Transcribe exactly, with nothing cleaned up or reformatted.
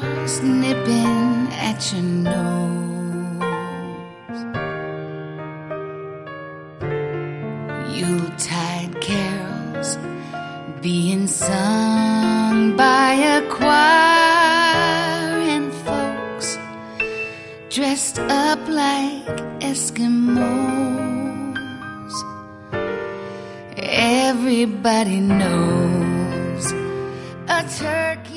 stars nipping at your nose. Yuletide carols being sung by a choir, and folks dressed up like Eskimos. Everybody knows a turkey